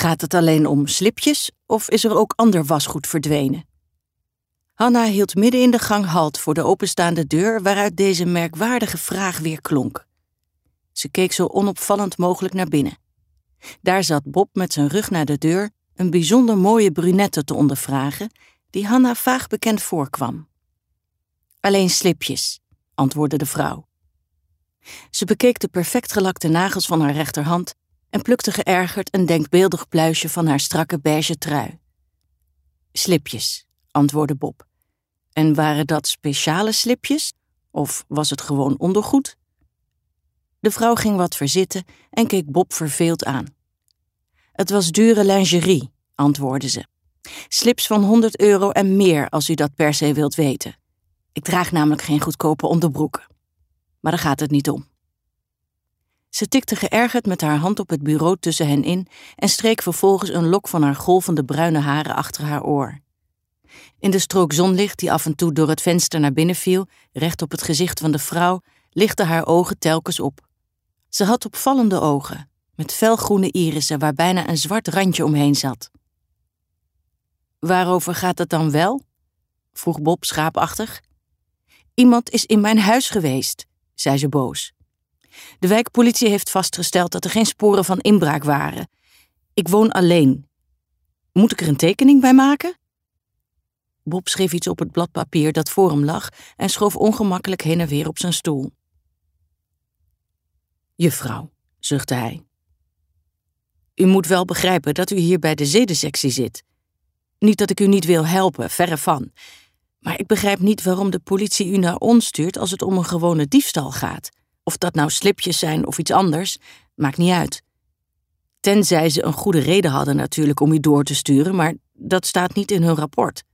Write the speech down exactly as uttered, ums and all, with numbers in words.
Gaat het alleen om slipjes of is er ook ander wasgoed verdwenen? Hanna hield midden in de gang halt voor de openstaande deur waaruit deze merkwaardige vraag weer klonk. Ze keek zo onopvallend mogelijk naar binnen. Daar zat Bob met zijn rug naar de deur een bijzonder mooie brunette te ondervragen die Hanna vaag bekend voorkwam. Alleen slipjes, antwoordde de vrouw. Ze bekeek de perfect gelakte nagels van haar rechterhand en plukte geërgerd een denkbeeldig pluisje van haar strakke beige trui. Slipjes, antwoordde Bob. En waren dat speciale slipjes of was het gewoon ondergoed? De vrouw ging wat verzitten en keek Bob verveeld aan. Het was dure lingerie, antwoordde ze. Slips van honderd euro en meer als u dat per se wilt weten. Ik draag namelijk geen goedkope onderbroeken. Maar daar gaat het niet om. Ze tikte geërgerd met haar hand op het bureau tussen hen in en streek vervolgens een lok van haar golvende bruine haren achter haar oor. In de strook zonlicht die af en toe door het venster naar binnen viel, recht op het gezicht van de vrouw, lichtten haar ogen telkens op. Ze had opvallende ogen, met felgroene irissen waar bijna een zwart randje omheen zat. Waarover gaat het dan wel? Vroeg Bob schaapachtig. Iemand is in mijn huis geweest, zei ze boos. De wijkpolitie heeft vastgesteld dat er geen sporen van inbraak waren. Ik woon alleen. Moet ik er een tekening bij maken? Bob schreef iets op het blad papier dat voor hem lag en schoof ongemakkelijk heen en weer op zijn stoel. Juffrouw, zuchtte hij. U moet wel begrijpen dat u hier bij de zedensectie zit. Niet dat ik u niet wil helpen, verre van. Maar ik begrijp niet waarom de politie u naar ons stuurt als het om een gewone diefstal gaat. Of dat nou slipjes zijn of iets anders, maakt niet uit. Tenzij ze een goede reden hadden natuurlijk om u door te sturen, maar dat staat niet in hun rapport.